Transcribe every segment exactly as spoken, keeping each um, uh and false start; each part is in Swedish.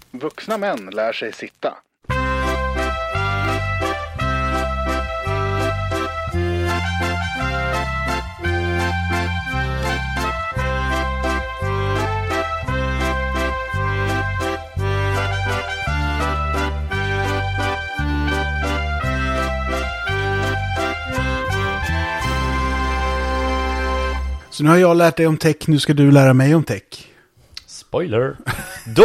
Vuxna män lär sig sitta. Så nu har jag lärt dig om tech, nu ska du lära mig om tech. Spoiler. Då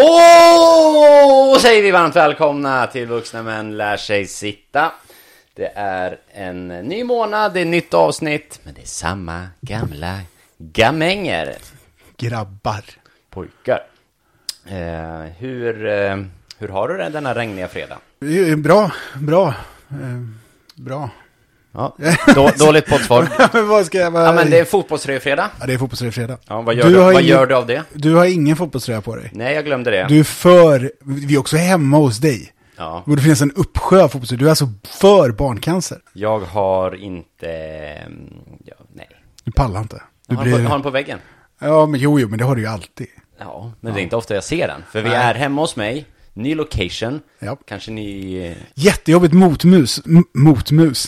säger vi varmt välkomna till Vuxna män lär sig sitta. Det är en ny månad, det är ett nytt avsnitt, men det är samma gamla gamänger. Grabbar. Pojkar. Eh, hur, eh, hur har du det denna regniga fredag? Bra, bra, eh, bra. Ja, då, dåligt pottsvar. men vad ska jag bara... Ja, men det är fotbollströjfredag. Ja, det är fotbollströjfredag. Ja, vad gör du, du, vad ingen... gör du av det? Du har ingen fotbollströja på dig. Nej, jag glömde det. Du är för... Vi är också hemma hos dig. Ja. Det finns en uppsjö av fotbollströja. Du är alltså för barncancer. Jag har inte... Ja, nej. Du pallar inte. Du har, blir... den på, har den på väggen? Ja, men jo, jo, men det har du ju alltid. Ja, men ja. Det är inte ofta jag ser den. För vi nej. är hemma hos mig. Ny location. Ja. Kanske ny... Jättejobbigt motmus. M- motmus.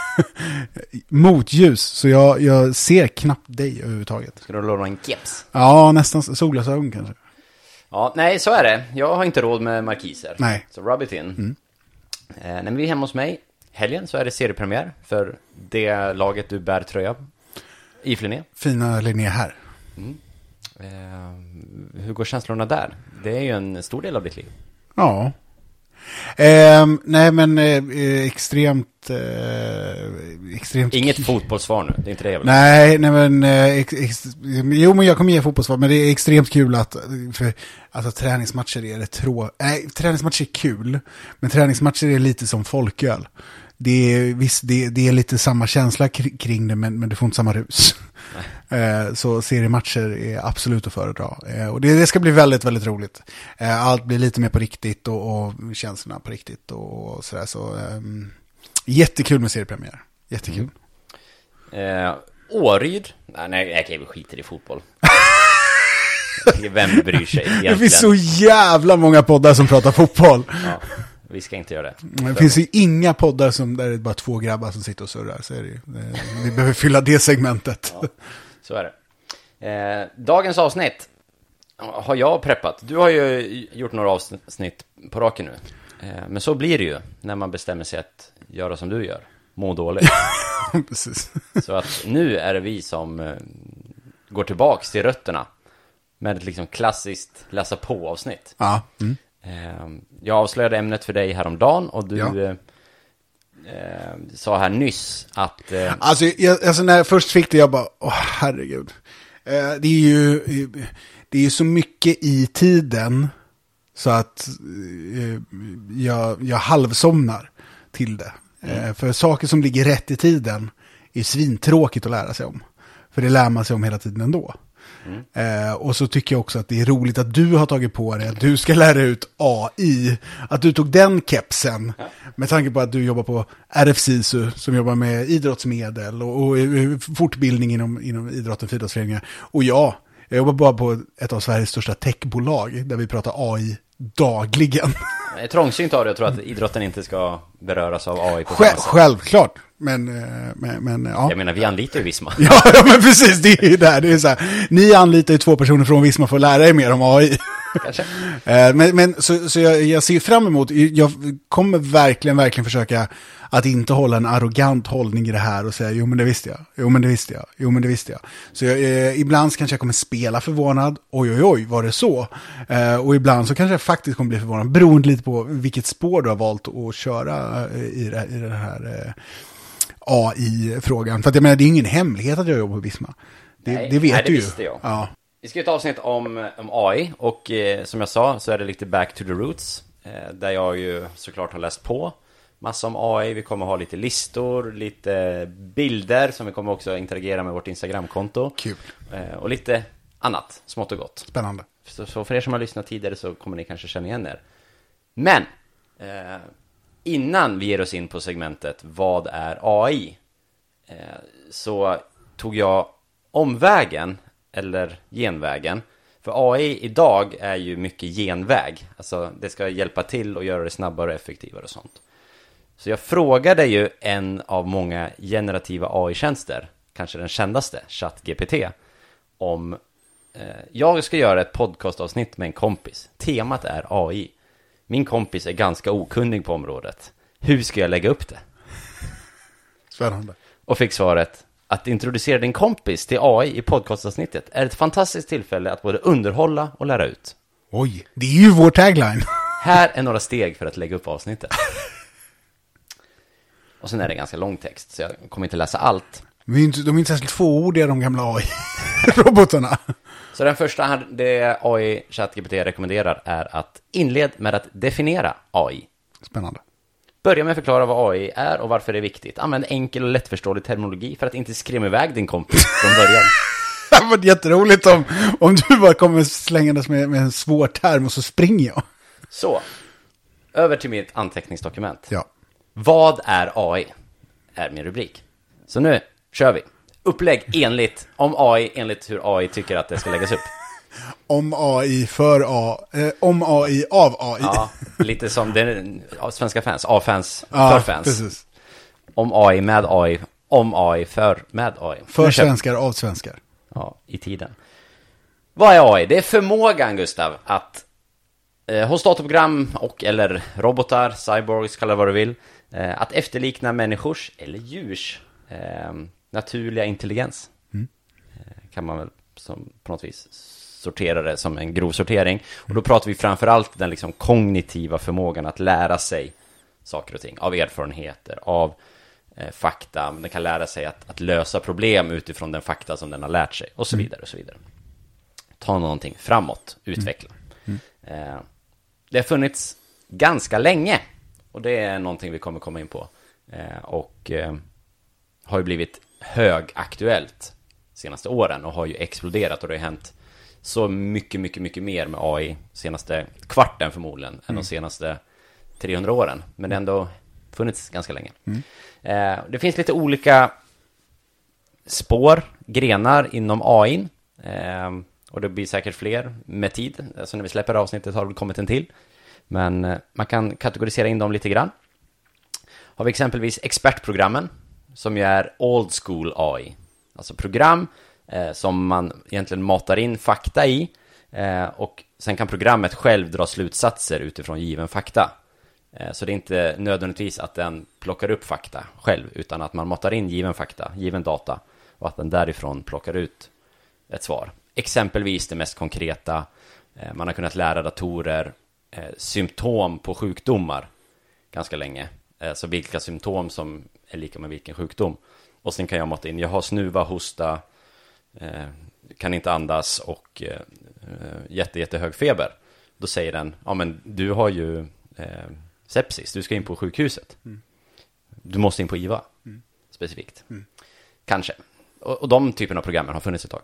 Motljus. Så jag, jag ser knappt dig överhuvudtaget. Ska du låna en keps? Ja, nästan solglasögon kanske. Ja, nej, så är det. Jag har inte råd med markiser. Nej. Så rub it in. Mm. Eh, när vi är hemma hos mig, helgen, så är det seriepremiär för det laget du bär tröja i Linné. Fina Linné här. Mm. Eh, hur går känslorna där? Det är ju en stor del av ditt liv. Ja. Eh, nej, men eh, extremt... Eh, extremt... Inget fotbollssvar nu, det är inte det jag vill. Nej, nej men... Eh, ex, ex, jo, men jag kommer ge fotbollssvar, men det är extremt kul att... För, alltså, träningsmatcher är det trå... Nej, träningsmatcher är kul, men träningsmatcher är lite som folköl. Det är, visst, det, det är lite samma känsla kring det, men, men du får inte samma rus. Eh, så seriematcher är absolut att föredra. Eh, och det, det ska bli väldigt, väldigt roligt. Eh, allt blir lite mer på riktigt och, och känslorna på riktigt och sådär. Så, eh, jättekul med seriepremiär. Jättekul. Mm. Eh, Åryd? Nej, nej, jag skiter i fotboll. Vem bryr sig egentligen? Det finns så jävla många poddar som pratar fotboll. Ja. Vi ska inte göra det. Det finns ju inga poddar som, där det är bara två grabbar som sitter och surrar. Så är det ju. Vi behöver fylla det segmentet. Ja, så är det. Eh, dagens avsnitt har jag preppat. Du har ju gjort några avsnitt på raken nu. Eh, men så blir det ju när man bestämmer sig att göra som du gör. Må dåligt. Precis. Så att nu är det vi som eh, går tillbaks till rötterna. Med ett liksom klassiskt läsa på-avsnitt. Ja. Mm. Jag avslöjade ämnet för dig häromdagen och du ja. eh, eh, sa här nyss att... Eh... Alltså, jag, alltså när jag först fick det, jag bara, åh herregud. Eh, det är ju det är ju så mycket i tiden så att eh, jag, jag halvsomnar till det. Mm. Eh, för saker som ligger rätt i tiden är svintråkigt att lära sig om. För det lär man sig om hela tiden ändå. Mm. Eh, och så tycker jag också att det är roligt att du har tagit på dig att du ska lära ut A I, att du tog den kepsen, ja. Med tanke på att du jobbar på R F SISU som jobbar med idrottsmedel och, och fortbildning inom, inom idrotten, idrottsföreningar. Och ja, jag jobbar bara på ett av Sveriges största techbolag där vi pratar A I dagligen. Det är trångsynt av det, jag tror att idrotten inte ska beröras av A I på Själv, Självklart. Men, men, men ja. Jag menar, vi anlitar ju Visma. Ja, men precis, det är ju där. Det är så här, ni anlitar ju två personer från Visma för att lära er mer om A I. Kanske. men men så, så jag, jag ser fram emot, jag kommer verkligen, verkligen försöka att inte hålla en arrogant hållning i det här och säga, jo men det visste jag, jo men det visste jag, jo men det visste jag. Så jag, eh, ibland kanske jag kommer spela förvånad, oj oj oj, var det så? Eh, och ibland så kanske jag faktiskt kommer bli förvånad, beroende lite på vilket spår du har valt att köra eh, i, det, i den här... Eh, A I-frågan. För att jag menar, det är ingen hemlighet att jag jobbar på Visma. Det, nej, det vet nej, det du ju. visste jag. Ja. Vi ska ju ta avsnitt om, om A I. Och eh, som jag sa så är det lite back to the roots. Eh, där jag ju såklart har läst på massa om A I. Vi kommer ha lite listor, lite bilder som vi kommer också interagera med vårt Instagramkonto. Kul. Eh, och lite annat, smått och gott. Spännande. Så, så för er som har lyssnat tidigare så kommer ni kanske känna igen er. Men... Eh, innan vi ger oss in på segmentet vad är A I, så tog jag omvägen eller genvägen För A I idag är ju mycket genväg. Alltså det ska hjälpa till och göra det snabbare och effektivare och sånt. Så jag frågade ju en av många generativa A I-tjänster, kanske den kändaste, ChatGPT, om eh, jag ska göra ett podcastavsnitt med en kompis. Temat är A I. Min kompis är ganska okunnig på området. Hur ska jag lägga upp det? Spännande. Och fick svaret: att introducera din kompis till A I i podcastavsnittet är ett fantastiskt tillfälle att både underhålla och lära ut. Oj, det är ju vår tagline. Här är några steg för att lägga upp avsnittet. Och sen är det ganska lång text, så jag kommer inte läsa allt. De är inte, de är inte särskilt fåordiga, de gamla A I-robotarna. Så den första det A I ChatGPT rekommenderar är att inled med att definiera A I. Spännande. Börja med att förklara vad A I är och varför det är viktigt. Använd enkel och lättförståelig terminologi för att inte skrämma iväg din kompis från början. Det var jätteroligt om, om du bara kommer slängandes med, med en svår term och så springer jag. Så, över till mitt anteckningsdokument. Ja. Vad är A I? Är min rubrik. Så nu kör vi. Upplägg enligt, om A I, enligt hur A I tycker att det ska läggas upp. Om A I för A, eh, om A I av A I. Ja, lite som det, svenska fans, A-fans Ja, för fans. Precis. Om A I med A I, om A I för med A I. För svenskar av svenskar. Ja, i tiden. Vad är A I? Det är förmågan, Gustav, att eh, hos datorprogram och eller robotar, cyborgs, kalla vad du vill, eh, att efterlikna människors eller djurs eh, naturliga intelligens. Mm. Eh, kan man väl som, på något vis sortera det som en grov sortering. Och då pratar vi framförallt den liksom kognitiva förmågan att lära sig saker och ting av erfarenheter, av eh, fakta. Den kan lära sig att, att lösa problem utifrån den fakta som den har lärt sig och så vidare och så vidare. Ta någonting framåt, utveckla. Mm. Mm. Eh, det har funnits ganska länge och det är någonting vi kommer komma in på. Eh, och eh, har ju blivit högaktuellt senaste åren och har ju exploderat och det har hänt så mycket, mycket, mycket mer med A I senaste kvarten förmodligen mm. än de senaste trehundra åren. Men det har ändå funnits ganska länge. Mm. Eh, det finns lite olika spår, grenar inom A I. Eh, och det blir säkert fler med tid. Alltså när vi släpper avsnittet har det kommit en till. Men eh, man kan kategorisera in dem lite grann. Har vi exempelvis expertprogrammen som ju är old school A I. Alltså program eh, som man egentligen matar in fakta i. Eh, och sen kan programmet själv dra slutsatser utifrån given fakta. Eh, så det är inte nödvändigtvis att den plockar upp fakta själv. Utan att man matar in given fakta, given data. Och att den därifrån plockar ut ett svar. Exempelvis det mest konkreta. Eh, man har kunnat lära datorer eh, symptom på sjukdomar ganska länge. Eh, så vilka symptom som är lika med vilken sjukdom. Och sen kan jag mata in, jag har snuva, hosta, eh, kan inte andas och eh, jätte, jättehög feber. Då säger den, ja men du har ju eh, sepsis, du ska in på sjukhuset. Mm. Du måste in på I V A, mm. specifikt. Mm. Kanske. Och, och de typen av programmen har funnits ett tag.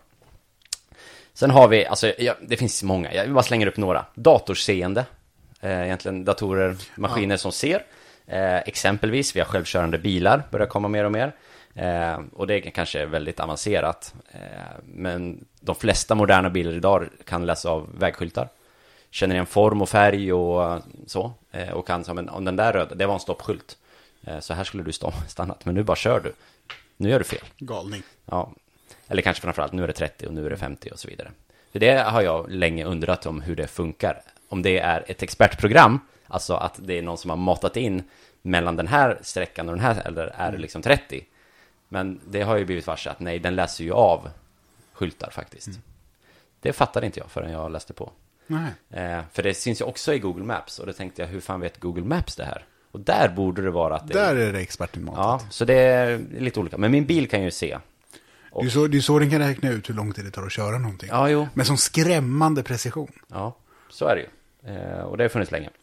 Sen har vi, alltså ja, det finns många, jag bara slänger upp några. Datorseende, eh, egentligen datorer, maskiner ja. som ser. Eh, exempelvis, vi har självkörande bilar, börjar komma mer och mer. Eh, och det är kanske väldigt avancerat. Eh, men de flesta moderna bilar idag kan läsa av vägskyltar. Känner igen form och färg och så. Eh, och kan säga, men om den där röda, det var en stoppskylt. Eh, så här skulle du stå, stannat, men nu bara kör du. Nu gör du fel. Galning. Ja. Eller kanske framförallt, nu är det trettio och nu är det femtio och så vidare. För det har jag länge undrat om hur det funkar. Om det är ett expertprogram, alltså att det är någon som har matat in mellan den här sträckan och den här, eller är det liksom trettio. Men det har ju blivit varse att nej, den läser ju av skyltar faktiskt. Mm. Det fattade inte jag förrän jag läste på. Nej. Eh, för det syns ju också i Google Maps. Och då tänkte jag, hur fan vet Google Maps det här? Och där borde det vara att det där är det experten matat. Ja, så det är lite olika. Men min bil kan ju se. Och det är så, det är så den kan räkna ut hur lång tid det tar att köra någonting. Ja, jo. Med sån skrämmande precision. Ja, så är det ju. Eh, och det har funnits länge.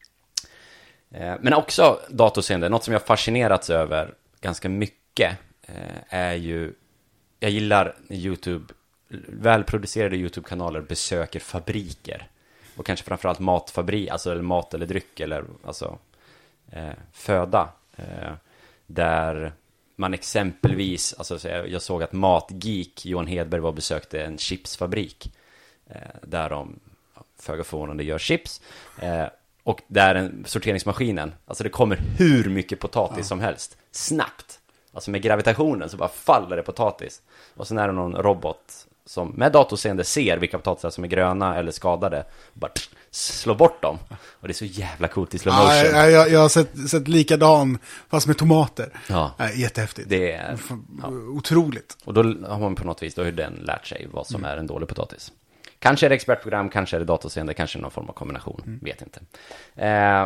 Eh, men också datorseende. Något som jag fascinerats över ganska mycket eh, är ju, jag gillar YouTube, välproducerade YouTube-kanaler besöker fabriker. Och kanske framförallt matfabrik, alltså eller mat eller dryck eller alltså eh, föda. Eh, där man exempelvis, alltså jag såg att Matgeek, Johan Hedberg var och besökte en chipsfabrik. eh, där de föga förvånande gör chips. Eh, och där en sorteringsmaskinen, alltså det kommer hur mycket potatis ja. som helst. Snabbt. Alltså med gravitationen så bara faller det potatis. Och sen är det någon robot som med datorseende ser vilka potatisar som är gröna eller skadade. Bara slår bort dem. Och det är så jävla coolt i slow motion. Ja, jag, jag har sett, sett likadan fast med tomater. Ja. Ja, jättehäftigt. Det är ja. Otroligt. Och då har man på något vis, då har den lärt sig vad som mm. är en dålig potatis. Kanske är det expertprogram, kanske är det datorseende, kanske någon form av kombination. Mm. Vet inte. Eh,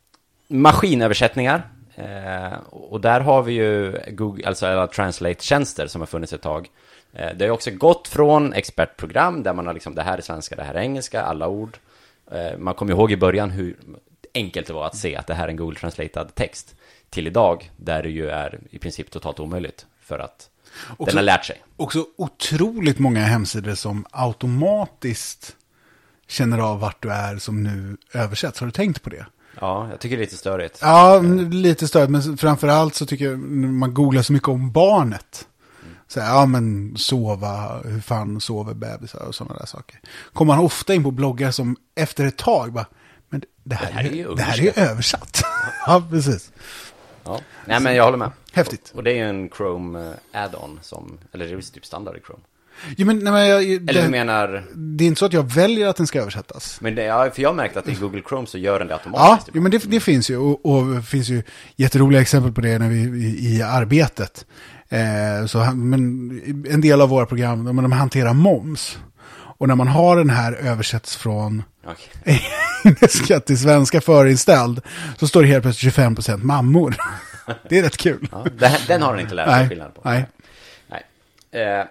maskinöversättningar. Eh, och där har vi ju Google, alltså alla Translate-tjänster som har funnits ett tag. Eh, det har också gått från expertprogram där man har liksom, det här är svenska, det här är engelska, alla ord. Eh, man kommer ihåg i början hur enkelt det var att se att det här är en Google Translated text. Till idag, där det ju är i princip totalt omöjligt för att också, den har lärt sig. Också otroligt många hemsidor som automatiskt känner av vart du är som nu översätts. Har du tänkt på det? Ja, jag tycker det är lite störigt. Ja, lite störigt. Men framförallt så tycker jag man googlar så mycket om barnet. Mm. Så ja, men sova, hur fan sover bebisar och sådana där saker. Kommer man ofta in på bloggar som efter ett tag bara, men det här, det här är ju det här är ju översatt. Ja, precis. Ja. Nej, men jag håller med. Häftigt. Och, och det är ju en Chrome add-on som, eller det är typ standard i Chrome. Jo, men, nej, men jag, det, eller du menar... Det är inte så att jag väljer att den ska översättas. Men det, ja, för jag har märkt att i Google Chrome så gör den det automatiskt. Ja, jo, men det, det finns ju. Och, och det finns ju jätteroliga exempel på det när vi, i, i arbetet. Eh, så, men en del av våra program, de, de hanterar moms. Och när man har den här översätts från okay. engelska till svenska förinställd så står det helt plötsligt tjugofem procent mammor. Det är rätt kul. Ja, den, den har den inte lärt sig skillnad på. Nej. Nej. Eh,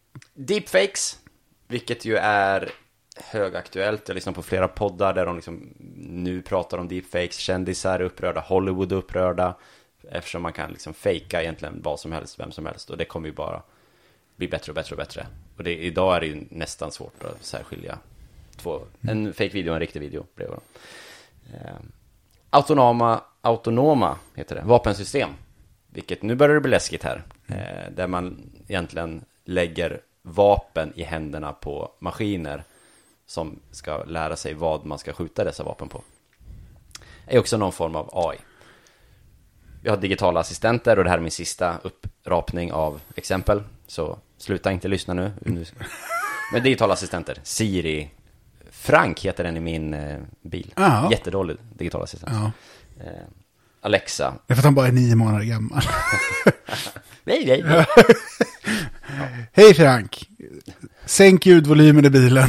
deepfakes, vilket ju är högaktuellt. Jag lyssnar på flera poddar där de liksom nu pratar om deepfakes. Kändisar är upprörda, Hollywood är upprörda. Eftersom man kan liksom fejka egentligen vad som helst, vem som helst. Och det kommer ju bara bli bättre och bättre och bättre. Och det, idag är det ju nästan svårt att särskilja två, en fake video och en riktig video bredvid. Eh, autonoma, autonoma heter det, vapensystem. Vilket nu börjar det bli läskigt här. Eh, där man egentligen lägger vapen i händerna på maskiner som ska lära sig vad man ska skjuta dessa vapen på. Det är också någon form av A I. Vi har digitala assistenter och det här är min sista upprapning av exempel. Så sluta inte lyssna nu. Men digitala assistenter. Siri. Frank heter den i min eh, bil. Aha. Jättedålig digital assistent. Eh, Alexa. Det är för att han bara är nio månader gammal. Nej, nej, nej. Ja. Hej Frank. Sänk ljudvolymen i bilen.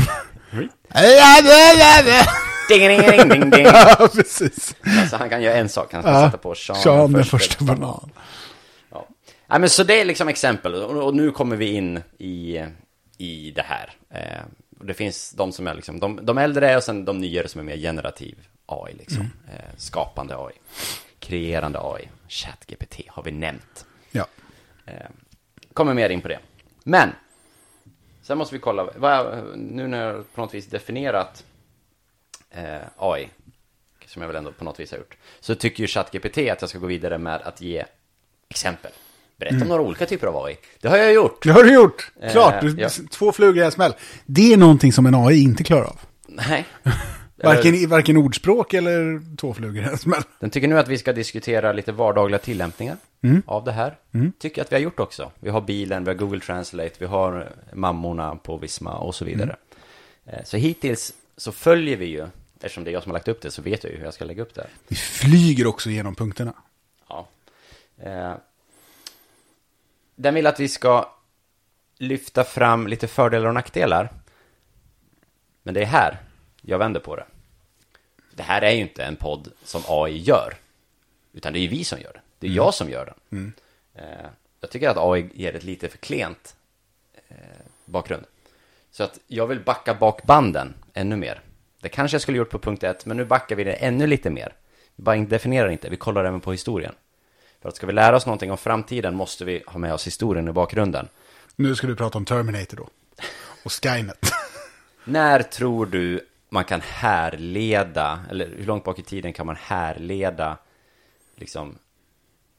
Ding, ding, ding, ding, ding. Ja, precis. Alltså han kan göra en sak. Han ska ja. sätta på Sean, Sean den första, första banan. Ja. Ja, men så det är liksom exempel. Och, och nu kommer vi in i, i det här. Eh, och det finns de som är liksom, de, de äldre och sen de nyare som är mer generativ A I liksom. Mm. Eh, skapande A I. Kreerande A I. ChatGPT har vi nämnt. Ja. Eh, kommer mer in på det. Men sen måste vi kolla. Vad, nu när jag på något vis definierat eh, A I, som jag väl ändå på något vis har gjort, så tycker ju ChatGPT att jag ska gå vidare med att ge exempel. Berätta om mm. några olika typer av A I. Det har jag gjort. Det har du gjort. Klart. Eh, du, ja. Två flugor i en smäll. Det är någonting som en A I inte klarar av. Nej. Varken, varken ordspråk eller två flugor i en smäll. Den tycker nu att vi ska diskutera lite vardagliga tillämpningar mm. av det här. Mm. Tycker att vi har gjort också. Vi har bilen, vi har Google Translate, vi har mammorna på Visma och så vidare. Mm. Så hittills så följer vi ju, eftersom det är jag som har lagt upp det så vet jag ju hur jag ska lägga upp det. Vi flyger också genom punkterna. Ja. Eh, den vill att vi ska lyfta fram lite fördelar och nackdelar. Men det är här jag vänder på det. Det här är ju inte en podd som A I gör. Utan det är ju vi som gör det. Det är mm. jag som gör den. Mm. Eh, jag tycker att A I ger ett lite för klent eh, bakgrund. Så att jag vill backa bak banden ännu mer. Det kanske jag skulle gjort på punkt ett, men nu backar vi det ännu lite mer. Vi bara definierar inte, vi kollar även på historien. För att ska vi lära oss någonting om framtiden måste vi ha med oss historien i bakgrunden. Nu ska du prata om Terminator då. Och Skynet. När tror du man kan härleda, eller hur långt bak i tiden kan man härleda liksom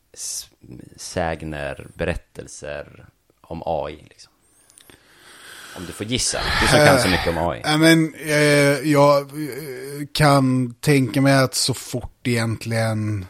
sägner, berättelser om A I liksom? Om du får gissa. Du som kan så mycket om A I. Äh, men, eh, jag eh, kan tänka mig att så fort egentligen...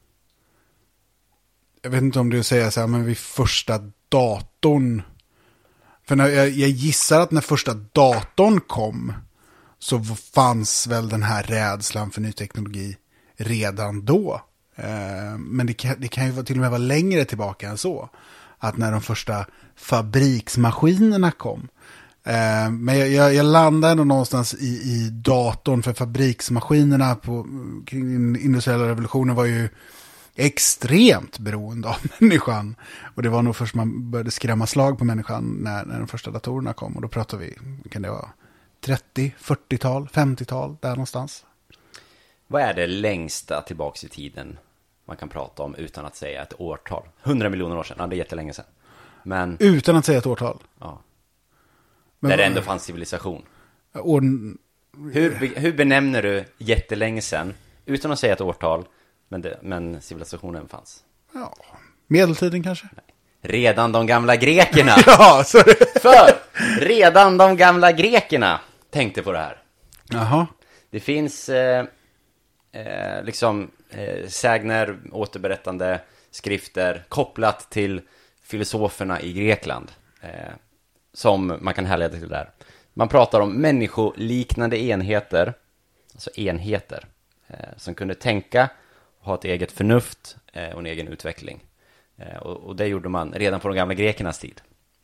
Jag vet inte om du säger så här, men vid första datorn... För när jag, jag gissar att när första datorn kom så fanns väl den här rädslan för ny teknologi redan då. Eh, men det kan, det kan ju till och med vara längre tillbaka än så. Att när de första fabriksmaskinerna kom. Eh, men jag, jag, jag landade ändå någonstans i, i datorn, för fabriksmaskinerna på, kring den industriella revolutionen var ju extremt beroende av människan. Och det var nog först man började skrämma slag på människan när, när de första datorerna kom. Och då pratar vi, kan det vara trettio, fyrtiotal, femtiotal, där någonstans. Vad är det längsta tillbaks i tiden man kan prata om utan att säga ett årtal? hundra miljoner år sedan, ja, det är jättelänge sedan. Men, utan att säga ett årtal? Ja. Men där det vad- ändå fanns civilisation. År, Hur, be- hur benämner du jättelänge sedan utan att säga ett årtal, men, det, men civilisationen fanns? ja, medeltiden kanske? Redan de gamla grekerna. Ja, så det... För redan de gamla grekerna tänkte på det här. Jaha. Det finns eh, eh, liksom eh, sägner, återberättande skrifter kopplat till filosoferna i Grekland eh, som man kan härleda till där. Man pratar om människoliknande enheter, alltså enheter eh, som kunde tänka, ha ett eget förnuft eh, och en egen utveckling. Eh, och, och det gjorde man redan på de gamla grekernas tid.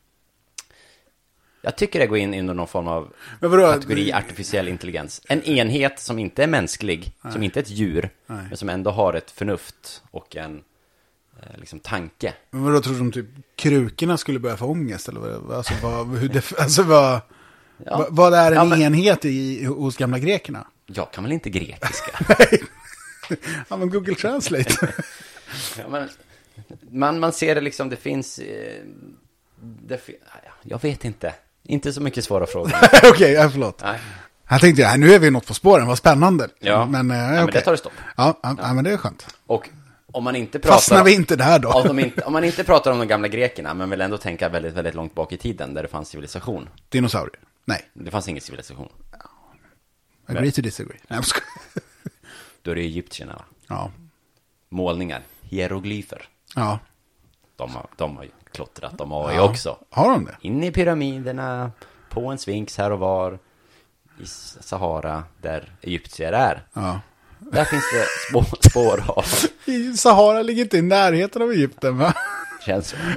Jag tycker det går in under någon form av Men vadå? kategori artificiell intelligens. En enhet som inte är mänsklig, Nej. som inte är ett djur, Nej. men som ändå har ett förnuft och en eh, liksom tanke. Men vadå, tror du de typ krukorna skulle börja få ångest? Eller vad, alltså, vad, hur det, alltså vad, Ja. vad, vad är en Ja, men- enhet i, hos gamla grekerna? Jag kan väl inte grekiska? Ja, men Google Translate. Ja, men, man, man ser det liksom, det finns... Eh, det fi- ja, jag vet inte. Inte så mycket svåra frågor. Okej, ja, förlåt. Nej. Jag tänkte, ja, nu är vi något på spåren, vad spännande. Ja. Men, eh, Ja, men okej. det tar det stopp. Ja, ja, ja, men det är skönt. Och om man inte pratar... Fastnar vi inte där då? Om, de inte, om man inte pratar om de gamla grekerna, men vill ändå tänka väldigt, väldigt långt bak i tiden där det fanns civilisation. Dinosaurier? Nej, Det fanns ingen civilisation. agree to disagree. Nej, jag skojar. Då är det egyptierna, va? Ja, Målningar, hieroglyfer. ja. De har, de har ju klottrat, de har ju Ja. också. Har de det? In i pyramiderna, på en sphinx här och var, i Sahara, där egyptier är. Ja. Där finns det spår, spår av, I Sahara ligger inte i närheten av Egypten, va? känns så.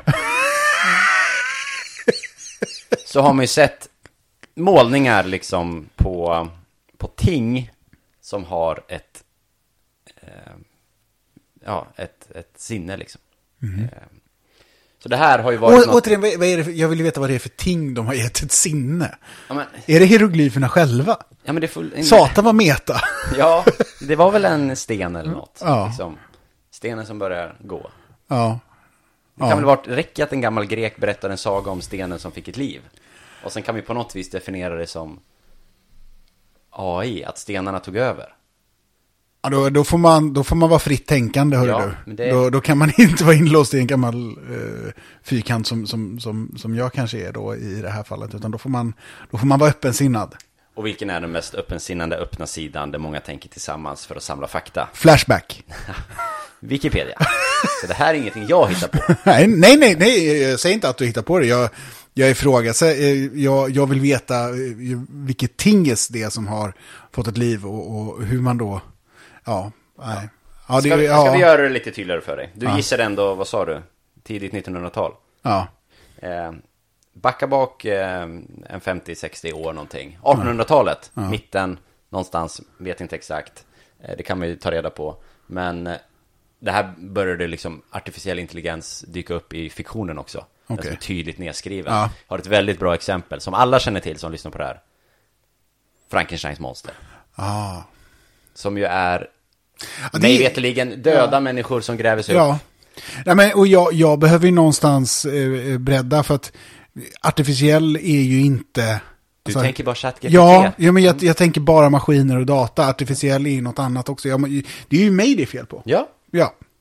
Så har man ju sett målningar liksom på, på ting som har ett, eh, ja, ett, ett sinne liksom. Mhm. Eh, så det här har ju varit Å, något... återigen, vad, vad är det för, jag vill veta vad det är för ting de har gett ett sinne. Ja, men, Är det hieroglyferna själva? ja, men det är full... Satan var meta. Ja, det var väl en sten eller något. Ja. Liksom. Stenen som börjar gå. Ja. Det kan Ja. väl vara räcka att en gammal grek berättar en saga om stenen som fick ett liv. Och sen kan vi på något vis definiera det som A I, att stenarna tog över. Ja, då, då, får man, då får man vara fritt tänkande, hör Ja, du. men det- Då, då kan man inte vara inlåst i en gammal eh, fyrkant som, som, som, som jag kanske är då i det här fallet. Utan då får man, då får man vara öppensinnad. Och vilken är den mest öppensinnande öppna sidan där många tänker tillsammans för att samla fakta? Flashback. Wikipedia. Så det här är ingenting jag hittar på. nej, nej, nej, nej, jag säger inte att du hittar på det. Jag, jag ifrågasätter, jag, jag vill veta eh, vilket tinges det är som har fått ett liv och, och hur man då, ja, nej. Ja, det, Ska vi, ja, ska vi göra det lite tydligare för dig? Du Ja. gissade ändå, vad sa du? Tidigt nittonhundratal. ja, Eh, backa bak eh, en femtio sextio år någonting. artonhundratalet, Ja. mitten, någonstans, vet inte exakt. Eh, det kan man ju ta reda på. Men eh, det här började liksom artificiell intelligens dyka upp i fiktionen också. Den Okej. som är tydligt nedskriven. Ja. Har ett väldigt bra exempel som alla känner till som lyssnar på det här. Frankensteins monster. ja. Som ju är Ja, det- mig veterligen döda människor som gräver sig upp. Ja, nej, men, och jag, jag behöver ju någonstans eh, bredda för att artificiell är ju inte... Du alltså, tänker bara ChatGPT. Ja, ja, men jag, jag tänker bara maskiner och data. Artificiell är ju något annat också. Jag, det är ju mig det är fel på. Ja. Ja,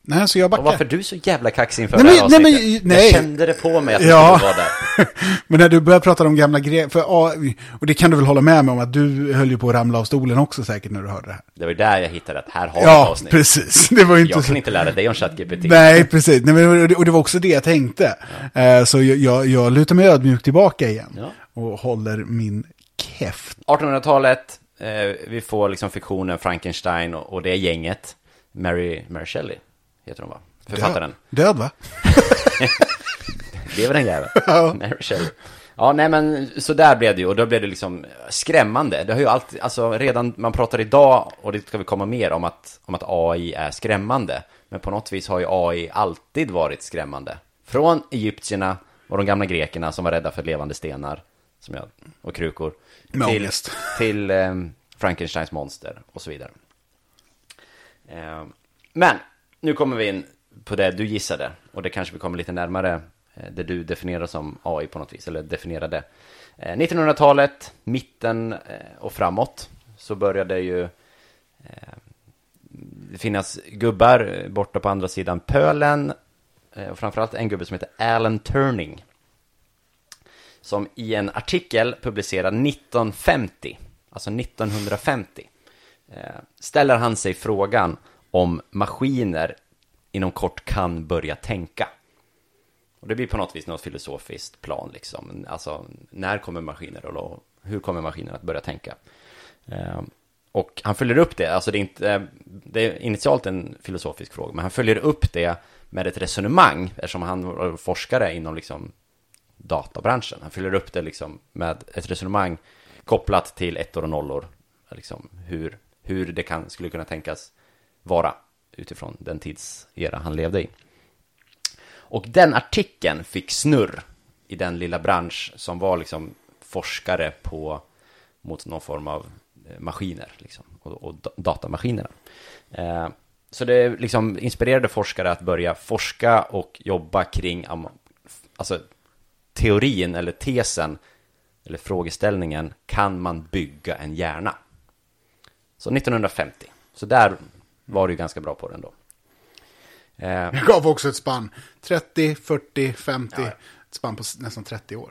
Nej, så jag backar. Och varför är du så jävla kaxig inför Nej, det men- här avsnittet? nej, men- nej. Jag kände det på mig att du Ja. skulle vara där. Men när du börjar prata om gamla grejer, för ja, och det kan du väl hålla med mig om att du höll ju på att ramla av stolen också säkert när du hörde det här. Det var ju där jag hittade att här har vi ett Ja, avsnitt. precis. Det var ju inte Jag så... kan inte lära dig om ChatGPT. Nej, precis. Nej, men, och det- och det var också det jag tänkte. Eh, så jag, jag, jag lutar mig ödmjukt tillbaka igen. Ja. Och håller min käft. artonhundratalet, eh, vi får liksom fiktionen Frankenstein och, och det gänget. Mary, Mary Shelley heter hon, va? Författaren. Död, Död va? Det är väl en jävel. Ja. Mary Shelley. Ja, nej men så där blev det ju. Och då blev det liksom skrämmande. Det har ju alltid, alltså redan, man pratar idag, och det ska vi komma mer om att, om att A I är skrämmande. Men på något vis har ju A I alltid varit skrämmande. Från egyptierna och de gamla grekerna som var rädda för levande stenar som jag, och krukor. Med Till, ångest. till eh, Frankensteins monster och så vidare. Eh, men nu kommer vi in på det du gissade. Och det kanske vi kommer lite närmare eh, det du definierar som A I på något vis. Eller definierade. Eh, nittonhundratalet, mitten eh, och framåt, så började ju eh, det finnas gubbar eh, borta på andra sidan pölen. Eh, och framförallt en gubbe som heter Alan Turing, som i en artikel publicerad nittonhundrafemtio, alltså nittonhundrafemtio, eh, ställer han sig frågan om maskiner inom kort kan börja tänka. Och det blir på något vis något filosofiskt plan liksom. Alltså, när kommer maskiner och hur kommer maskiner att börja tänka? Eh, och han följer upp det, alltså det är inte, det är initialt en filosofisk fråga, men han följer upp det med ett resonemang, eftersom han var forskare inom liksom databranschen. Han fyller upp det liksom med ett resonemang kopplat till ettor och nollor, liksom hur, hur det kan, skulle kunna tänkas vara utifrån den tidsera han levde i. Och den artikeln fick snurr i den lilla bransch som var liksom forskare på mot någon form av maskiner liksom, och, och datamaskinerna. Eh, så det liksom inspirerade forskare att börja forska och jobba kring alltså teorin eller tesen eller frågeställningen, kan man bygga en hjärna? Så nittonhundrafemtio. Så där var det ju ganska bra på den då. Eh, Jag gav också ett spann. trettio, fyrtio, femtio. Ja. Ett spann på nästan trettio år.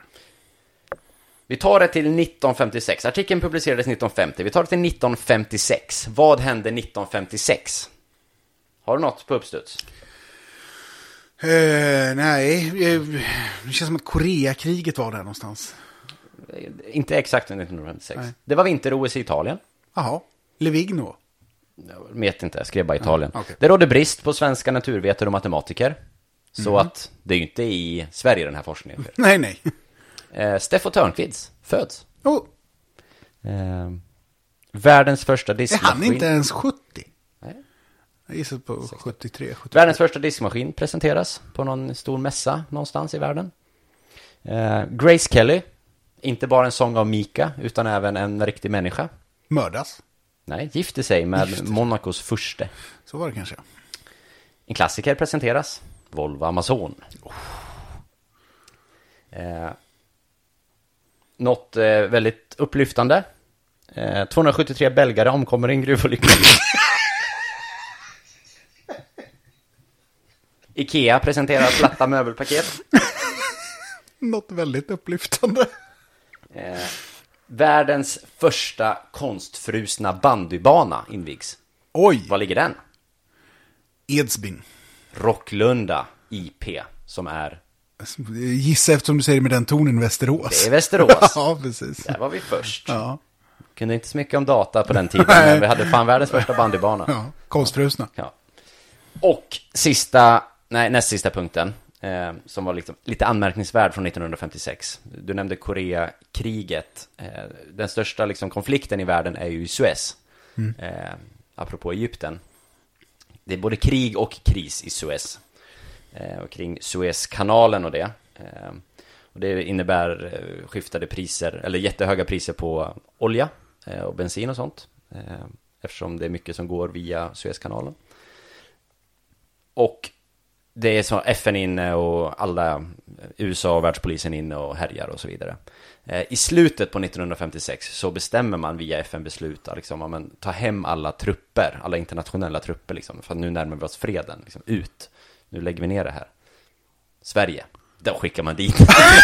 vi tar det till nittonhundrafemtiosex. Artikeln publicerades nittonhundrafemtio. Vi tar det till nittonhundrafemtiosex. Vad hände nittonhundrafemtiosex? Har du något på uppstuds? Eh, nej, eh, det känns som att Koreakriget var där någonstans. Inte exakt nittonhundrafemtiosex. Nej. Det var vinter-O S i Italien. Jaha, Livigno. Jag vet inte, jag skrev bara Italien. Ja, okay. Det rådde brist på svenska naturvetare och matematiker. Så mm. att det är ju inte i Sverige den här forskningen sker. Nej, nej. Eh, Steffo Törnqvists föds. Oh, Eh, världens första är diskmaskin. han inte ens sjuttio? Nej. Jag gissar på sjuttiotre, sjuttiofyra. Världens första diskmaskin presenteras på någon stor mässa någonstans i världen. Eh, Grace Kelly. Inte bara en sång av Mika, utan även en riktig människa. Mördas. Nej, gifte sig med Gifte. Monacos furste. Så var det kanske. En klassiker presenteras. Volvo Amazon. Eh, något eh, väldigt upplyftande. Eh, tvåhundrasjuttiotre belgare omkommer i en gruvolycka. Ikea presenterar platta möbelpaket. Något väldigt upplyftande. Eh, världens första konstfrusna bandybana invigs. Oj, Var ligger den? Edsbyn. Rocklunda I P, som är... Gissa eftersom du säger med den tonen Västerås. Det är Västerås. Ja, precis. Där var vi först. Ja, Kunde inte så mycket om data på den tiden, men vi hade fan världens första bandybana. ja. Konstfrusna. Ja. Och sista, nej, näst sista punkten, eh, som var liksom lite anmärkningsvärd från nittonhundrafemtiosex. Du nämnde Koreakriget. Eh, den största liksom konflikten i världen är ju i Suez. Mm. Eh, apropå Egypten. Det är både krig och kris i Suez. Eh, och kring Suezkanalen och det. Eh, och det innebär eh, skiftade priser, eller jättehöga priser på olja eh, och bensin och sånt. Eh, eftersom det är mycket som går via Suezkanalen. Och det är så F N inne och alla U S A och världspolisen inne och härjar och så vidare. Eh, I slutet på nittonhundrafemtiosex så bestämmer man via F N-beslut att liksom, man tar hem alla trupper, alla internationella trupper liksom, för nu närmar vi oss freden liksom, ut. Nu lägger vi ner det här. Sverige, då skickar man dit.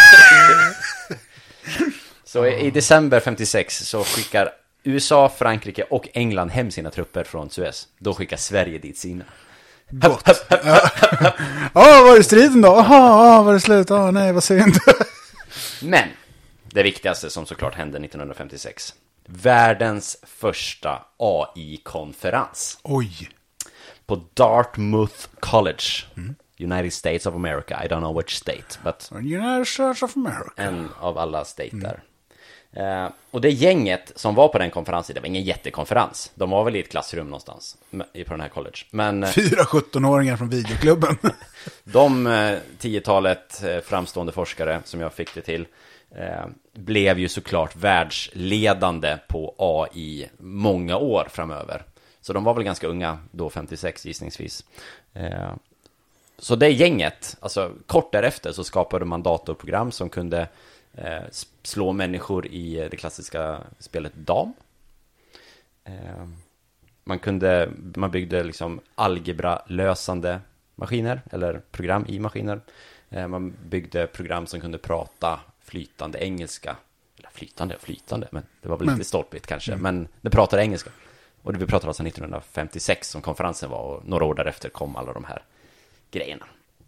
Så i, i december femtiosex så skickar U S A, Frankrike och England hem sina trupper från Suez. Då skickar Sverige dit sina. Gott. Ja, oh, var det striden då? Jaha, oh, var det slut? Ja, oh, nej, vad synd. Men det viktigaste som såklart hände nittonhundrafemtiosex. Världens första A I-konferens. Oj. På Dartmouth College. Mm. United States of America. I don't know which state, but United States of America. En av alla stater. Mm. Uh, och det gänget som var på den konferensen, det var ingen jättekonferens. De var väl i ett klassrum någonstans på den här college. Men fyra sjutton-åringar från videoklubben. De uh, tiotalet uh, framstående forskare som jag fick det till uh, blev ju såklart världsledande på A I många år framöver. Så de var väl ganska unga då, femtiosex gissningsvis. Uh, så det gänget, alltså kort därefter så skapade man datorprogram som kunde Eh, slå människor i det klassiska spelet dam. Eh, man kunde man byggde liksom algebra-lösande maskiner eller program i maskiner. Eh, man byggde program som kunde prata flytande engelska. Eller flytande, flytande, men det var väl men, lite stolpigt kanske. Mm. Men det pratade engelska. Och det vi pratade alltså nittonhundrafemtiosex som konferensen var, och några år därefter kom alla de här grejerna.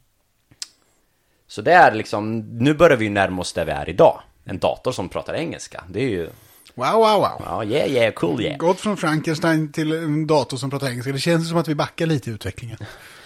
Så det är liksom, nu börjar vi närma oss där vi är idag. En dator som pratar engelska. Det är ju... Wow, wow, wow. Ja, yeah, yeah, cool, yeah. Gått från Frankenstein till en dator som pratar engelska. Det känns som att vi backar lite i utvecklingen.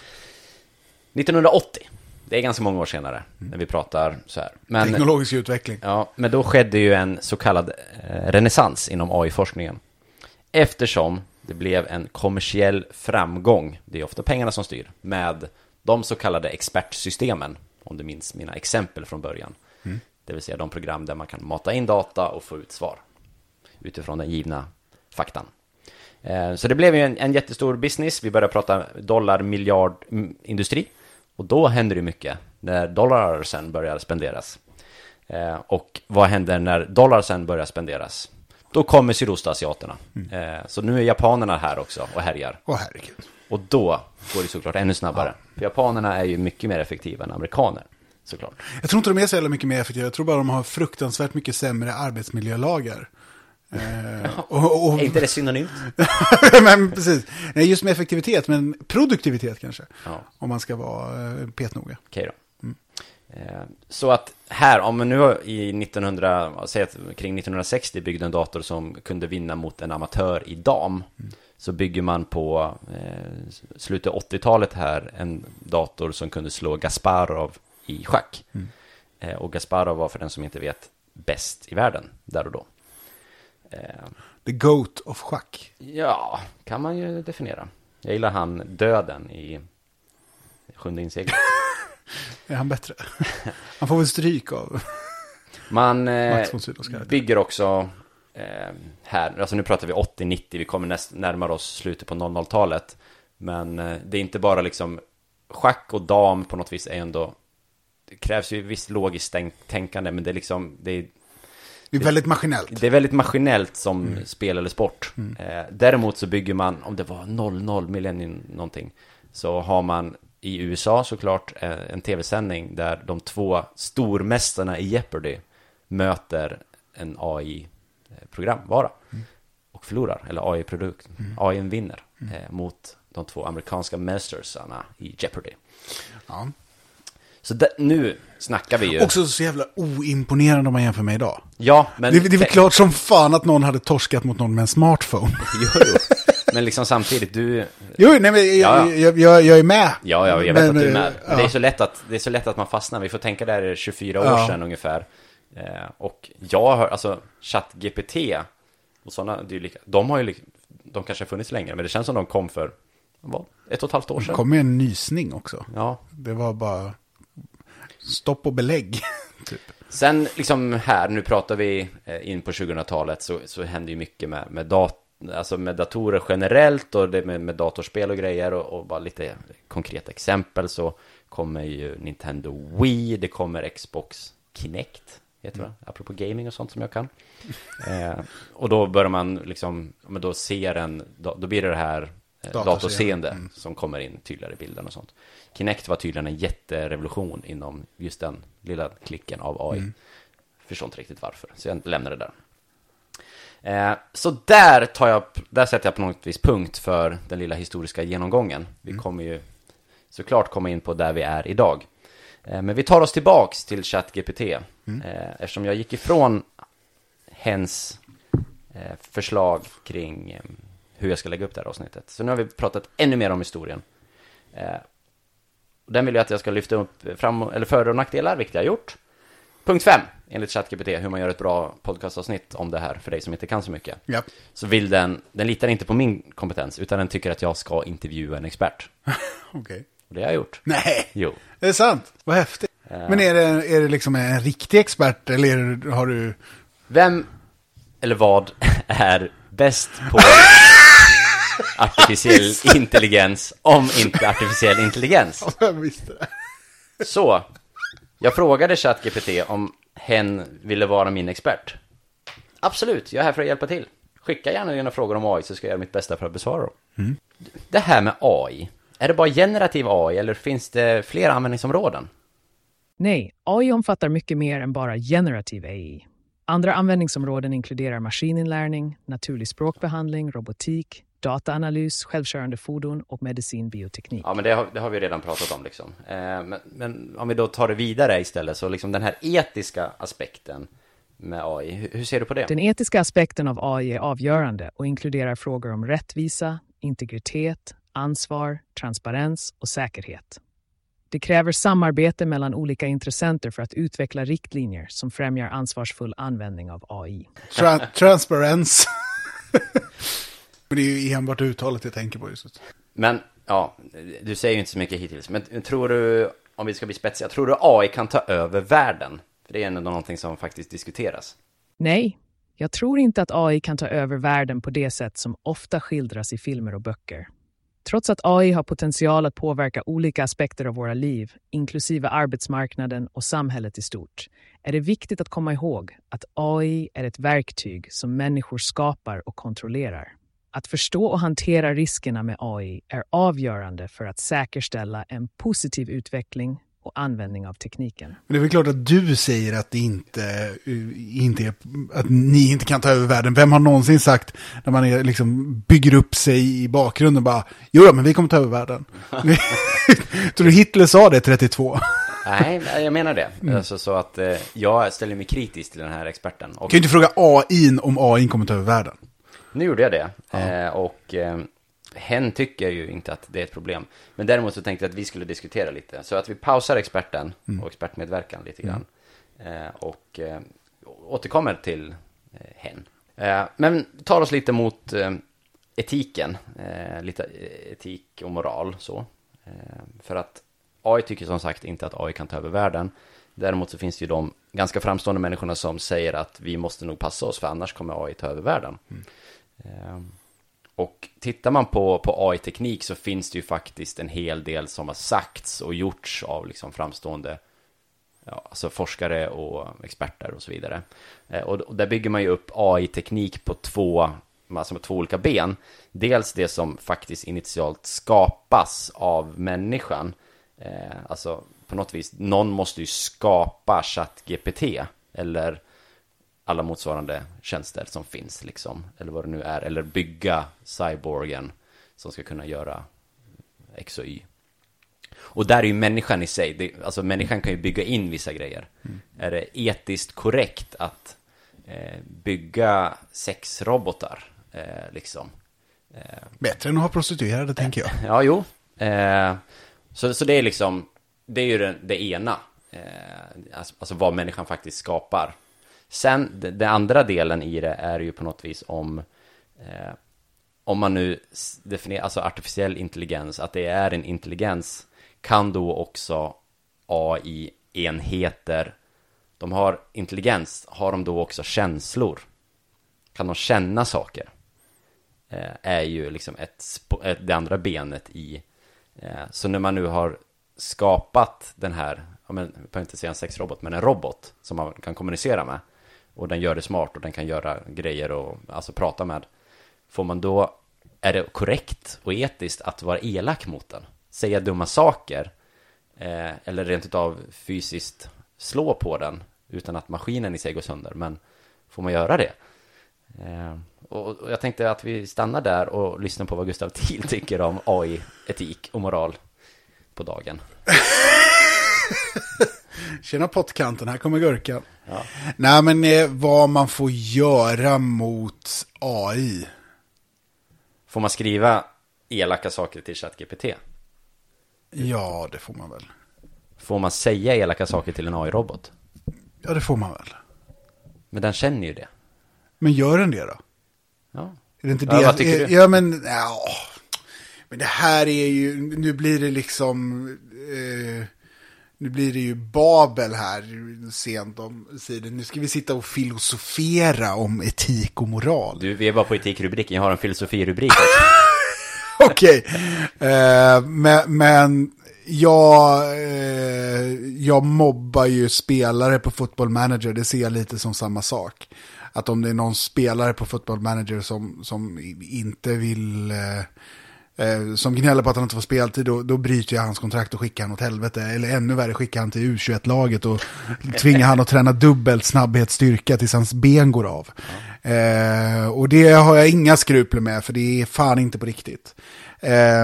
nittonhundraåttio. Det är ganska många år senare mm. när vi pratar så här. Men, teknologisk utveckling. Ja, men då skedde ju en så kallad eh, renässans inom A I-forskningen. Eftersom det blev en kommersiell framgång, det är ofta pengarna som styr, med de så kallade expertsystemen. Om du minns mina exempel från början. Mm. Det vill säga de program där man kan mata in data och få ut svar utifrån den givna faktan. Eh, så det blev ju en, en jättestor business. Vi började prata dollar, miljard, m- industri. Och då händer det mycket när dollar sen börjar spenderas. Eh, och vad händer när dollar sen börjar spenderas? Då kommer sydostasiaterna. Mm. Eh, så nu är japanerna här också och härjar. Åh herregud. Och då går det såklart ännu snabbare. Ja. För japanerna är ju mycket mer effektiva än amerikaner, såklart. Jag tror inte de är så jävla mycket mer effektiva. Jag tror bara de har fruktansvärt mycket sämre arbetsmiljölagar. Eh, och, och... Är inte det synonymt? Men precis. Nej, just med effektivitet, men produktivitet kanske. Ja. Om man ska vara eh, petnoga. Okej då. Mm. Eh, så att här, om man nu i nittonhundra, säg att kring nittonhundrasextio byggde en dator som kunde vinna mot en amatör i dam. Mm. Så bygger man på eh, slutet åttiotalet här en dator som kunde slå Gasparov i schack. Mm. Eh, och Gasparov var, för den som inte vet, bäst i världen där och då. Eh, The goat of schack. Ja, kan man ju definiera. Jag gillar han döden i Sjunde inseglet. Är han bättre? Han får väl stryk av man eh, bygger också eh, här, alltså nu pratar vi åttio nittio, vi kommer näst, närmare oss slutet på noll noll-talet, men eh, det är inte bara liksom schack och dam på något vis är ändå, det krävs ju visst logiskt tänkande, men det är liksom det är, det är väldigt maskinellt. Det är väldigt maskinellt som mm. spel eller sport. Mm. Eh, däremot så bygger man, om det var noll noll millennium någonting, så har man i U S A såklart en tv-sändning där de två stormästarna i Jeopardy möter en A I-programvara mm. och förlorar, eller A I-produkt. Mm. A I vinner mm. eh, mot de två amerikanska mastersarna i Jeopardy. Ja. Så det, nu snackar vi ju... Också så jävla oimponerande om man jämför med idag. Ja, men... Det, det är väl klart som fan att någon hade torskat mot någon med en smartphone. jo, jo. Men liksom samtidigt, du... Jo, nej, men jag, ja. jag, jag, jag är med. Ja, ja jag vet men, att du är med. Men ja. det, är så lätt att, det är så lätt att man fastnar. Vi får tänka där tjugofyra år ja. sedan ungefär. Eh, och jag har, alltså, ChatGPT och sådana, det är lika, de har ju, de kanske har funnits längre, men det känns som de kom för, vad, ett och ett halvt år sedan. Det kom med en nysning också. Ja. Det var bara stopp och belägg, typ. Sen, liksom här, nu pratar vi in på tjugohundratalet, så, så händer ju mycket med, med dator. Alltså med datorer generellt och det med, med datorspel och grejer och, och bara lite konkreta exempel, så kommer ju Nintendo Wii, det kommer Xbox Kinect, heter det, mm. apropå gaming och sånt som jag kan. eh, och då börjar man liksom, men då ser en, då, då blir det det här eh, datorseende mm. som kommer in tydligare i bilden och sånt. Kinect var tydligen en jätterevolution inom just den lilla klicken av A I. Mm. Förstår inte riktigt varför, så jag lämnar det där. Eh, så där tar jag, där sätter jag på något vis punkt för den lilla historiska genomgången. Vi mm. kommer ju såklart komma in på där vi är idag. Eh, men vi tar oss tillbaks till ChatGPT. Mm. Eh, eftersom jag gick ifrån hens eh, förslag kring eh, hur jag ska lägga upp det här avsnittet. Så nu har vi pratat ännu mer om historien. Eh, den vill jag att jag ska lyfta upp fram, eller för- och nackdelar, vilket jag har gjort. Punkt fem, enligt ChatGPT, hur man gör ett bra podcastavsnitt om det här för dig som inte kan så mycket. Yep. Så vill den, den litar inte på min kompetens, utan den tycker att jag ska intervjua en expert. Okej. Okay. Och det har jag gjort. Nej, jo. Det är sant. Vad häftigt. Uh, Men är det, är det liksom en riktig expert, eller är det, har du... Vem eller vad är bäst på artificiell intelligens, om inte artificiell intelligens? Jag visste det. Så... Jag frågade ChatGPT om hen ville vara min expert. Absolut, jag är här för att hjälpa till. Skicka gärna dina frågor om A I så ska jag göra mitt bästa för att besvara dem. Mm. Det här med A I, är det bara generativ A I eller finns det fler användningsområden? Nej, A I omfattar mycket mer än bara generativ A I. Andra användningsområden inkluderar maskininlärning, naturlig språkbehandling, robotik, dataanalys, självkörande fordon och medicin, bioteknik. Ja, men det har, det har vi redan pratat om liksom. Eh, men, men om vi då tar det vidare istället, så liksom den här etiska aspekten med A I, hur, hur ser du på det? Den etiska aspekten av A I är avgörande och inkluderar frågor om rättvisa, integritet, ansvar, transparens och säkerhet. Det kräver samarbete mellan olika intressenter för att utveckla riktlinjer som främjar ansvarsfull användning av A I. Tra- transparens. Men det är ju enbart uttalet jag tänker på just. Men, ja, du säger ju inte så mycket hittills. Men tror du, om vi ska bli spetsiga, tror du A I kan ta över världen? För det är ändå någonting som faktiskt diskuteras. Nej, jag tror inte att A I kan ta över världen på det sätt som ofta skildras i filmer och böcker. Trots att A I har potential att påverka olika aspekter av våra liv, inklusive arbetsmarknaden och samhället i stort, är det viktigt att komma ihåg att A I är ett verktyg som människor skapar och kontrollerar. Att förstå och hantera riskerna med A I är avgörande för att säkerställa en positiv utveckling och användning av tekniken. Men det är väl klart att du säger att det inte, inte är, att ni inte kan ta över världen. Vem har någonsin sagt när man är, liksom, bygger upp sig i bakgrunden bara, jo men vi kommer ta över världen. Tror du Hitler sa det trettiotvå? Nej, jag menar det. Mm. Alltså, så att eh, jag ställer mig kritisk till den här experten. Och... Kan du inte fråga A I om A I kommer ta över världen? Nu gjorde jag det. Ja. Eh, och eh, hen tycker ju inte att det är ett problem. Men däremot så tänkte jag att vi skulle diskutera lite. Så att vi pausar experten mm. och expertmedverkan lite grann. Mm. Eh, och eh, återkommer till eh, hen. Eh, men tar oss lite mot eh, etiken. Eh, lite etik och moral. Så. Eh, för att A I tycker som sagt inte att A I kan ta över världen. Däremot så finns det ju de ganska framstående människorna som säger att vi måste nog passa oss för annars kommer A I ta över världen. Mm. Eh, och tittar man på, på A I-teknik så finns det ju faktiskt en hel del som har sagts och gjorts av liksom framstående ja, alltså forskare och experter och så vidare. Eh, och, och där bygger man ju upp A I-teknik på två, alltså på två olika ben. Dels det som faktiskt initialt skapas av människan. Eh, alltså på något vis, någon måste ju skapa ChatGPT eller alla motsvarande tjänster som finns liksom, eller vad det nu är, eller bygga cyborgen som ska kunna göra X och Y. Och där är ju människan i sig, det, alltså människan kan ju bygga in vissa grejer. Mm. Är det etiskt korrekt att eh, bygga sexrobotar eh, liksom? Eh, Bättre än att ha prostituerade, tänker jag. Ja, jo. Eh, så, så det är liksom, det är ju det, det ena. Eh, alltså, alltså vad människan faktiskt skapar. Sen, det, det andra delen i det är ju på något vis om eh, om man nu definierar, alltså artificiell intelligens, att det är en intelligens, kan då också A I-enheter, de har intelligens, har de då också känslor? Kan de känna saker? Eh, är ju liksom ett, ett, det andra benet i. Eh, så när man nu har skapat den här, ja, men, jag behöver inte säga en sexrobot, men en robot som man kan kommunicera med. Och den gör det smart och den kan göra grejer och alltså prata med. Får man då, är det korrekt och etiskt att vara elak mot den? Säga dumma saker? Eh, eller rent utav fysiskt slå på den utan att maskinen i sig går sönder? Men får man göra det? Eh, och, och jag tänkte att vi stannar där och lyssnar på vad Gustav Thiel tycker om A I, etik och moral på dagen. Tjena pottkanten, här kommer gurkan. Ja. Nej, men eh, vad man får göra mot A I. Får man skriva elaka saker till ChatGPT? Ja, det får man väl. Får man säga elaka saker till en A I-robot? Ja, det får man väl. Men den känner ju det. Men gör den det då? Ja. Är det inte Ja, det? vad tycker du? Ja, men ja. Men det här är ju, nu blir det liksom eh, nu blir det ju Babel här sent om sidan. Nu ska vi sitta och filosofera om etik och moral. Du, vi är bara på etikrubriken. Jag har en filosofirubrik också. Okej. Eh, men, men jag, eh, jag mobbar ju spelare på Football Manager. Det ser jag lite som samma sak. Att om det är någon spelare på Football Manager som, som inte vill... Eh, som gnäller på att han inte får speltid, då, då bryter jag hans kontrakt och skickar han åt helvete. Eller ännu värre, skickar han till U tjugoett-laget och tvingar han att träna dubbelt snabbhetsstyrka tills hans ben går av. Ja. Eh, och det har jag inga skrupler med, för det är fan inte på riktigt. Eh,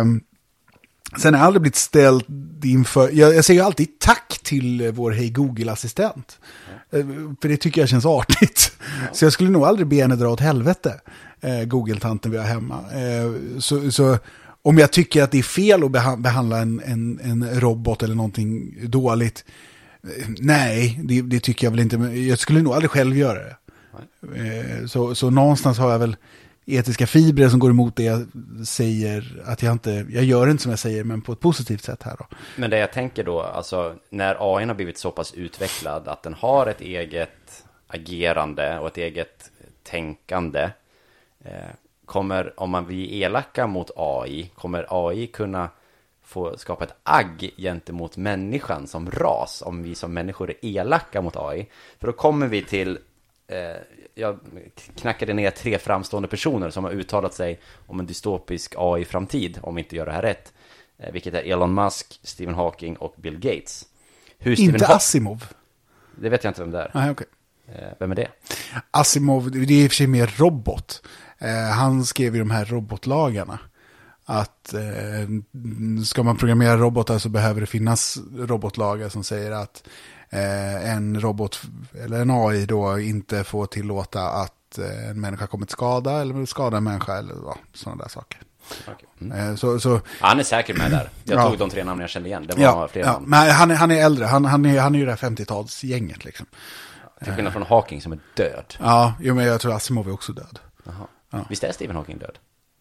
sen har jag aldrig blivit ställd inför... Jag, jag säger ju alltid tack till vår Hej Google-assistent. Ja. Eh, för det tycker jag känns artigt. Ja. Så jag skulle nog aldrig be henne dra åt helvete. Eh, Google-tanten vi har hemma. Eh, så... så om jag tycker att det är fel att behandla en, en, en robot eller någonting dåligt, nej, det, det tycker jag väl inte. Jag skulle nog aldrig själv göra det. Eh, så, så någonstans har jag väl etiska fibrer som går emot det jag säger, att jag inte, jag gör inte som jag säger, men på ett positivt sätt här då. Men det jag tänker då, alltså när A I har blivit så pass utvecklad att den har ett eget agerande och ett eget tänkande, eh, kommer, om man blir elaka mot A I, kommer A I kunna få skapa ett agg gentemot människan som ras, om vi som människor är elaka mot A I? För då kommer vi till, eh, jag knackade ner tre framstående personer som har uttalat sig om en dystopisk A I-framtid, om vi inte gör det här rätt, eh, vilket är Elon Musk, Stephen Hawking och Bill Gates. Hur inte ha- Asimov? Det vet jag inte vem det är. Nej, okej. Eh, vem är det? Asimov, det är i och för sig mer robot. Eh, han skrev ju de här robotlagarna. Att eh, ska man programmera robotar så behöver det finnas robotlagar som säger att eh, en robot eller en A I då inte får tillåta att eh, en människa kommer till skada eller skada en människa eller ja, sådana där saker. Okay. Mm. Eh, så, så, ja, han är säkert med där. Jag ja. tog de tre namn jag kände igen. Det var ja, flera ja, namn. men han är, han är äldre. Han, han, är, han är ju det här femtiotalsgänget liksom. Till skillnad från Hawking som är död. Ja, jo, men jag tror Asimov är också död. Jaha. Ja. Visst är Stephen Hawking död?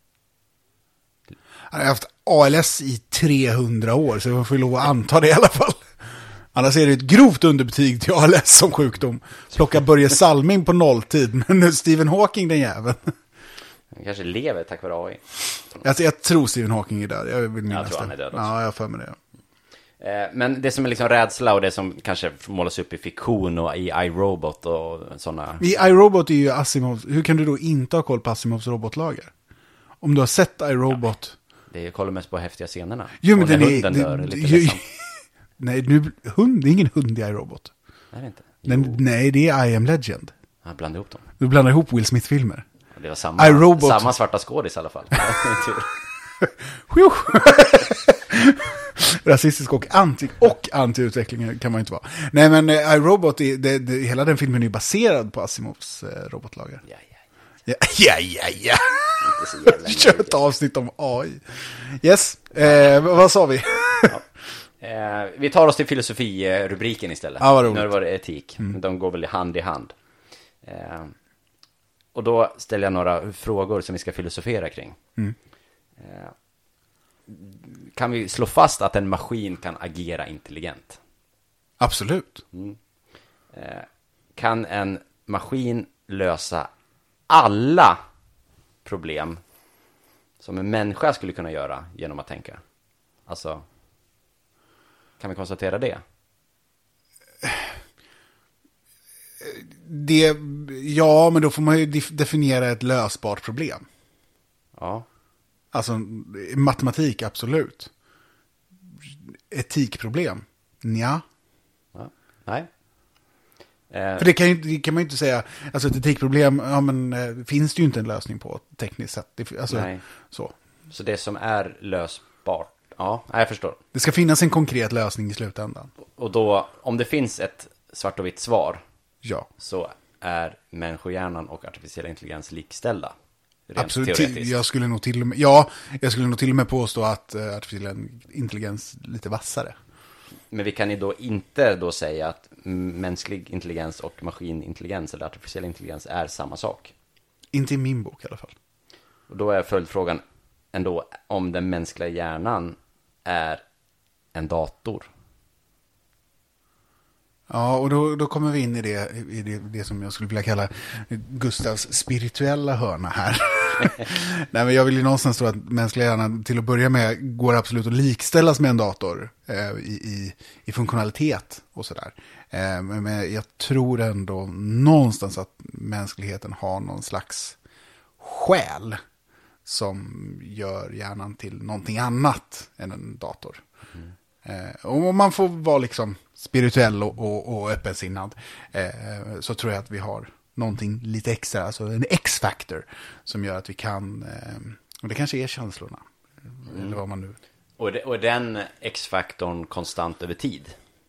Han har haft A L S i trehundra år, så jag får lov att anta det i alla fall. Annars är det ett grovt underbetyg till A L S som sjukdom. Plocka Börje Salming på nolltid, men Stephen Hawking, den jäveln. Han kanske lever tack vare A I. Alltså, jag tror Stephen Hawking är död. Jag vill minnas Jag tror han är död också. Ja, jag för mig det. Men det som är liksom rädsla och det som kanske målas upp i fiktion och i iRobot och sådana... I iRobot är ju Asimov. Hur kan du då inte ha koll på Asimovs robotlager? Om du har sett iRobot... Ja, det är, jag kollar mest på häftiga scenerna. Jo, men och den när är... hunden det, dör, är lite ju, ledsamt. nej, nu, hund, det är ingen hund i iRobot. Är det inte? Den, nej, det är I Am Legend. Jag blandade ihop dem. Du blandar ihop Will Smith-filmer. Det var samma, iRobot. samma svarta skådis i alla fall. Rasistisk och anti och anti-utveckling kan man ju inte vara. Nej, men eh, iRobot, det, det, det, hela den filmen är baserad på Asimovs eh, robotlager. Ja, ja, Ja, ja, ja, ja. inte så jävla Kör ett avsnitt om A I. Yes, eh, vad sa vi? ja. eh, Vi tar oss till filosofi-rubriken istället. Ja, vad roligt. Nu var det etik. Mm. De går väl hand i hand. Eh, och då ställer jag några frågor som vi ska filosofera kring. Mm. Eh, kan vi slå fast att en maskin kan agera intelligent? Absolut. Mm. Eh, kan en maskin lösa alla problem som en människa skulle kunna göra genom att tänka? Alltså, Kan vi konstatera det? det? Ja, men då får man ju definiera ett lösbart problem. Ja. Alltså, matematik, absolut. Etikproblem? Nja. ja. Nej. Eh, För det kan, ju, det kan man ju inte säga. Alltså ett etikproblem, ja men eh, finns det ju inte en lösning på tekniskt sett. Det, alltså, nej. Så. Så det som är lösbart, ja, jag förstår. Det ska finnas en konkret lösning i slutändan. Och då, om det finns ett svart och vitt svar, Ja. så är människohjärnan och artificiell intelligens likställda. Rent Absolut. teoretiskt. Jag skulle nog till och med, ja, jag skulle nog till och med påstå att uh, artificiell intelligens är lite vassare. Men vi kan ju då inte då säga att mänsklig intelligens och maskinintelligens eller artificiell intelligens är samma sak. Inte i min bok i alla fall. Och då är följdfrågan ändå om den mänskliga hjärnan är en dator. Ja, och då, då kommer vi in i det, i det, det som jag skulle vilja kalla Gustavs spirituella hörna här. Nej, men jag vill ju någonstans tro att mänskliga hjärnan till att börja med går absolut att likställas med en dator eh, i, i, i funktionalitet och sådär. Eh, men, men jag tror ändå någonstans att mänskligheten har någon slags själ som gör hjärnan till någonting annat än en dator. Mm. Eh, och om man får vara liksom spirituell och, och, och öppensinnad eh, så tror jag att vi har någonting lite extra, alltså en X-factor som gör att vi kan, eh, och det kanske är känslorna, mm. eller vad man nu... Och, det, och den X-faktorn konstant över tid?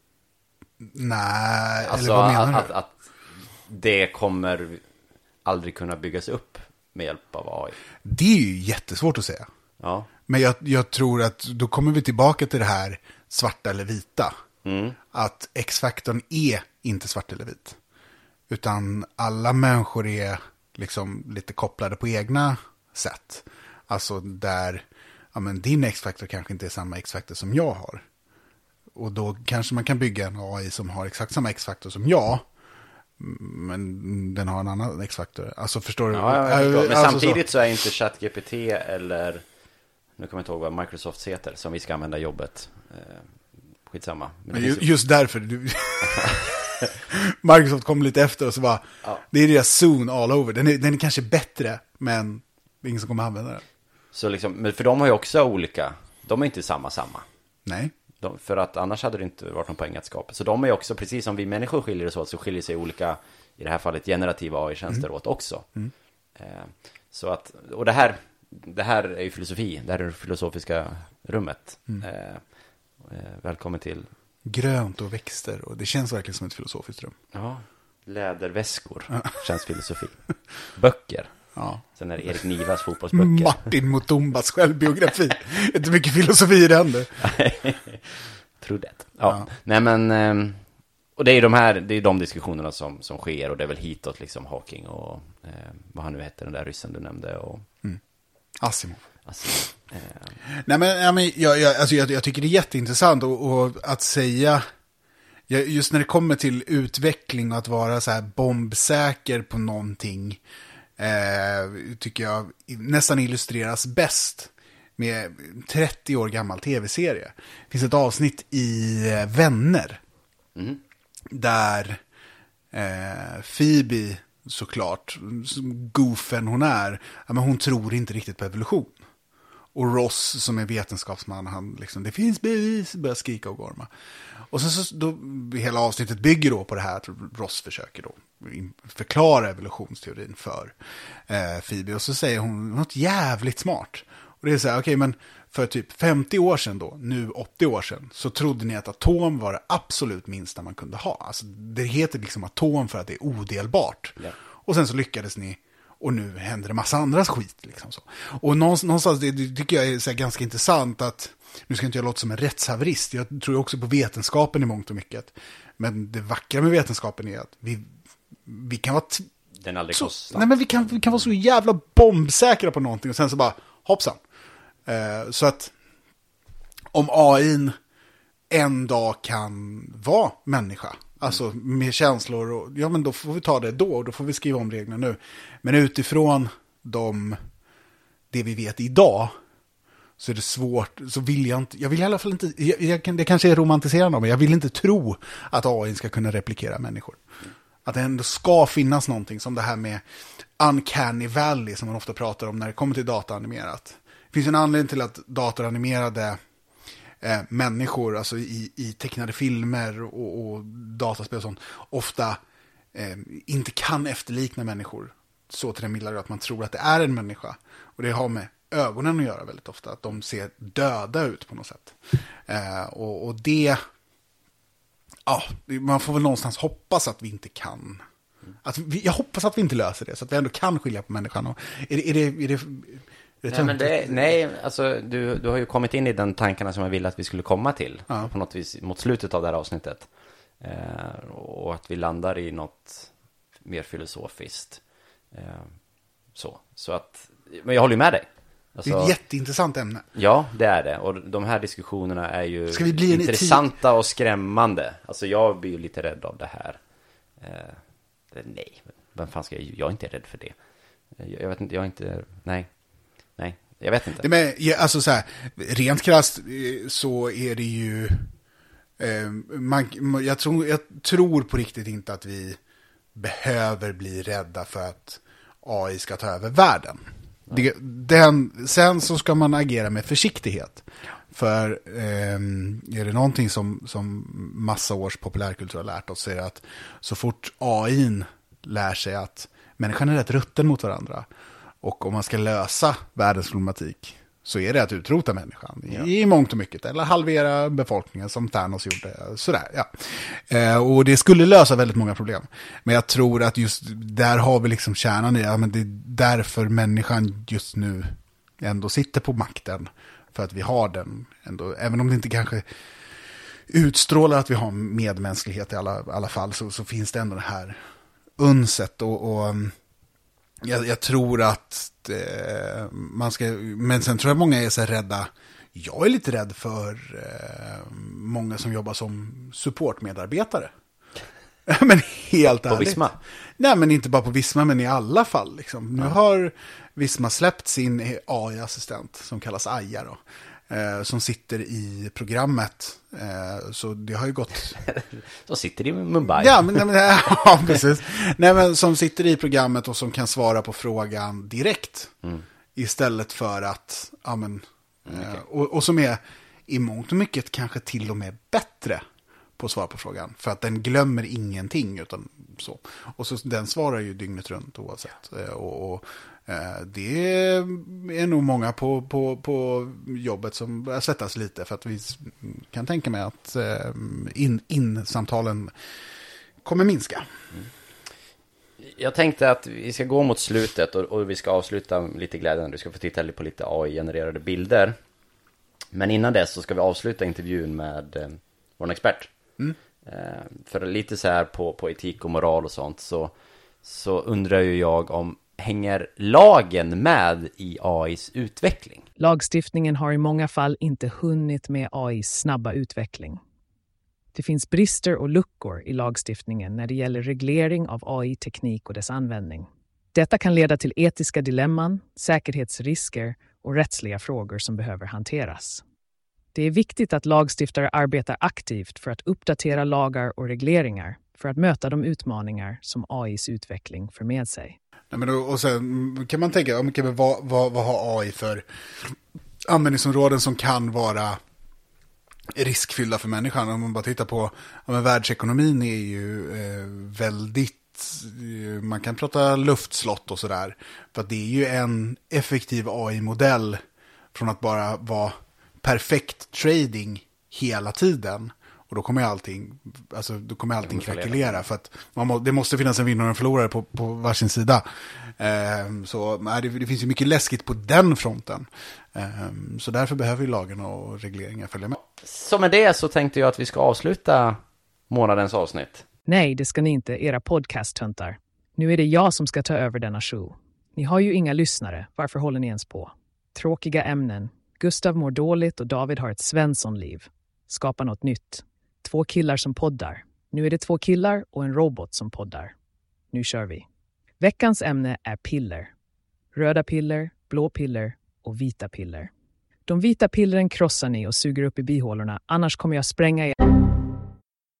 Nej, alltså eller vad menar att, du? Att, att det kommer aldrig kunna byggas upp med hjälp av A I? Det är ju jättesvårt att säga. Ja. Men jag, jag tror att då kommer vi tillbaka till det här svarta eller vita. Mm. Att X-faktorn är inte svart eller vit. Utan alla människor är liksom lite kopplade på egna sätt. Alltså där, ja men din X-faktor kanske inte är samma X-faktor som jag har. Och då kanske man kan bygga en A I som har exakt samma X-faktor som jag. Men den har en annan X-faktor. Alltså förstår du? Ja, jag förstår. Men alltså, samtidigt så... så är inte ChatGPT eller, nu kommer jag inte ihåg vad Microsoft heter, som vi ska använda i jobbet. Eh, skitsamma. Men just, ju... just därför. Du... Microsoft kom lite efter och så bara, ja. Det är deras Zoom all over. Den är, den är kanske bättre, men det är ingen som kommer använda den. Så liksom, men för de har ju också olika, de är inte samma samma. Nej. De, för att annars hade det inte varit någon poäng att skapa. Så de är också, precis som vi människor skiljer oss åt, så skiljer sig olika, i det här fallet generativa A I-tjänster mm. åt också. Mm. Eh, så att, och det här, det här är ju filosofi, det här är det filosofiska rummet. Mm. Eh, eh, välkommen till grönt och växter, och det känns verkligen som ett filosofiskt rum. Ja, läderväskor känns filosofi. Böcker. Ja. Sen är det Erik Nivas fotbollsböcker. Martin Mutumbas självbiografi. Inte mycket filosofi i den du. Tror det. Ja. Ja. Nej men, och det är de här, det är de diskussionerna som, som sker, och det är väl hitåt liksom Hawking och eh, vad han nu heter, den där ryssen du nämnde. Och... Mm. Asimov. Asimov. Eh. Nej men, ja, men jag, jag, alltså, jag, jag tycker det är jätteintressant och, och att säga, just när det kommer till utveckling och att vara så här bombsäker på någonting, eh, tycker jag nästan illustreras bäst med trettio år gammal tv-serie. Det finns ett avsnitt i Vänner mm. där eh, Phoebe, såklart, goofen hon är, ja, men hon tror inte riktigt på evolution. Och Ross som är vetenskapsman, han liksom, det finns bevis, börjar skrika och gorma. Och sen så, då, hela avsnittet bygger då på det här att Ross försöker då förklara evolutionsteorin för eh, Phoebe. Och så säger hon något jävligt smart. Och det är så här, okej, okay, men för typ femtio år sedan då, nu åttio år sedan, så trodde ni att atom var det absolut minsta man kunde ha. Alltså det heter liksom atom för att det är odelbart. Ja. Och sen så lyckades ni, och nu händer det massa andra skit liksom så. Och någonstans, det, det tycker jag är så här ganska intressant att, nu ska inte jag låta som en rättshaverist, jag tror också på vetenskapen i mångt och mycket. Men det vackra med vetenskapen är att vi, vi kan vara t- Den aldrig så, kostar. nej men vi kan, vi kan vara så jävla bombsäkra på någonting och sen så bara, hoppsan. Eh, så att om A I en dag kan vara människa, alltså med känslor, och, ja men då får vi ta det då, och då får vi skriva om reglerna nu. Men utifrån de, det vi vet idag, så är det svårt, så vill jag inte, jag vill i alla fall inte, jag, jag, det kanske är romantiserande, men jag vill inte tro att A I ska kunna replikera människor. Att det ändå ska finnas någonting som det här med uncanny valley som man ofta pratar om när det kommer till dataanimerat. Det finns en anledning till att datoranimerade eh, människor, alltså i, i tecknade filmer och, och dataspel och sånt, ofta eh, inte kan efterlikna människor så till den milda att man tror att det är en människa. Och det har med ögonen att göra väldigt ofta, att de ser döda ut på något sätt. Eh, och, och det, ja, man får väl någonstans hoppas att vi inte kan. Att vi, jag hoppas att vi inte löser det, så att vi ändå kan skilja på människan. Och är, det, är, det, är, det, är det nej, men det, nej, alltså du, du har ju kommit in i den tankarna som jag ville att vi skulle komma till. Ja. På något vis mot slutet av det här avsnittet. Eh, och att vi landar i något mer filosofiskt. Eh, så, så att, men jag håller ju med dig. Alltså, det är ett jätteintressant ämne. Ja, det är det. Och de här diskussionerna är ju Ska vi bli intressanta och skrämmande. Alltså jag blir ju lite rädd av det här. Eh, nej, vem fan ska jag... Jag är inte rädd för det. Jag, jag vet inte, jag är inte... Nej, nej, jag vet inte. Det men, ja, alltså så här, rent krasst så är det ju... Eh, man, jag, tror, jag tror på riktigt inte att vi behöver bli rädda för att A I ska ta över världen. Det, den, sen så ska man agera med försiktighet. För eh, är det någonting som, som massa års populärkultur har lärt oss, så är det att så fort A I lär sig att människan är rätt rutten mot varandra, och om man ska lösa världens problematik, så är det att utrota människan i, ja. i mångt och mycket, eller halvera befolkningen som Thanos gjorde. Sådär, ja. Eh, och det skulle lösa väldigt många problem. Men jag tror att just där har vi liksom kärnan i, ja, men det är därför människan just nu ändå sitter på makten. För att vi har den ändå, även om det inte kanske utstrålar att vi har medmänsklighet i alla, alla fall, så, så finns det ändå det här unset. Och, och jag, jag tror att eh, man ska, men sen tror jag många är så här rädda. Jag är lite rädd för eh, många som jobbar som supportmedarbetare. Men helt på ärligt. Visma? Nej, men inte bara på Visma, men i alla fall. Liksom. Nu ja. har Visma släppt sin A I-assistent som kallas Aja då. Eh, som sitter i programmet. Eh, så det har ju gått... som sitter i Mumbai. Ja, men, nej, men, ja precis. Nej, men som sitter i programmet och som kan svara på frågan direkt. Mm. Istället för att... Ja, men, mm, okay. eh, och, och som är i mångt och mycket kanske till och med bättre på att svara på frågan. För att den glömmer ingenting utan så. Och så den svarar ju dygnet runt oavsett. Eh, och... och det är nog många på, på, på jobbet som börjar svettas lite, för att vi kan tänka mig att in, in-samtalen kommer minska. Jag tänkte att vi ska gå mot slutet och, och vi ska avsluta lite glädjande. Du ska få titta på lite A I-genererade bilder. Men innan dess så ska vi avsluta intervjun med eh, vår expert. Mm. Eh, för lite så här på, på etik och moral och sånt, så, så undrar ju jag om hänger lagen med i A I:s utveckling? Lagstiftningen har i många fall inte hunnit med A I:s snabba utveckling. Det finns brister och luckor i lagstiftningen när det gäller reglering av A I-teknik och dess användning. Detta kan leda till etiska dilemman, säkerhetsrisker och rättsliga frågor som behöver hanteras. Det är viktigt att lagstiftare arbetar aktivt för att uppdatera lagar och regleringar för att möta de utmaningar som A I:s utveckling för med sig. Nej, men då, och sen kan man tänka, okay, men vad, vad, vad har A I för användningsområden som kan vara riskfyllda för människan? Om man bara tittar på, ja, men världsekonomin är ju eh, väldigt, eh, man kan prata luftslott och sådär. För att det är ju en effektiv A I-modell från att bara vara perfekt trading hela tiden. Och då kommer allting, alltså då kommer allting krackelera, för att man må, det måste finnas en vinnare och en förlorare på, på varsin sida. Eh, så nej, det, det finns ju mycket läskigt på den fronten. Eh, så därför behöver vi lagen och regleringar följa med. Så med det så tänkte jag att vi ska avsluta månadens avsnitt. Nej, det ska ni inte, era podcast-töntar. Nu är det jag som ska ta över denna show. Ni har ju inga lyssnare, varför håller ni ens på? Tråkiga ämnen. Gustav mår dåligt och David har ett Svensson-liv. Skapa något nytt. Två killar som poddar. Nu är det två killar och en robot som poddar. Nu kör vi. Veckans ämne är piller. Röda piller, blå piller och vita piller. De vita pillren krossar ni och suger upp i bihålorna, annars kommer jag spränga er.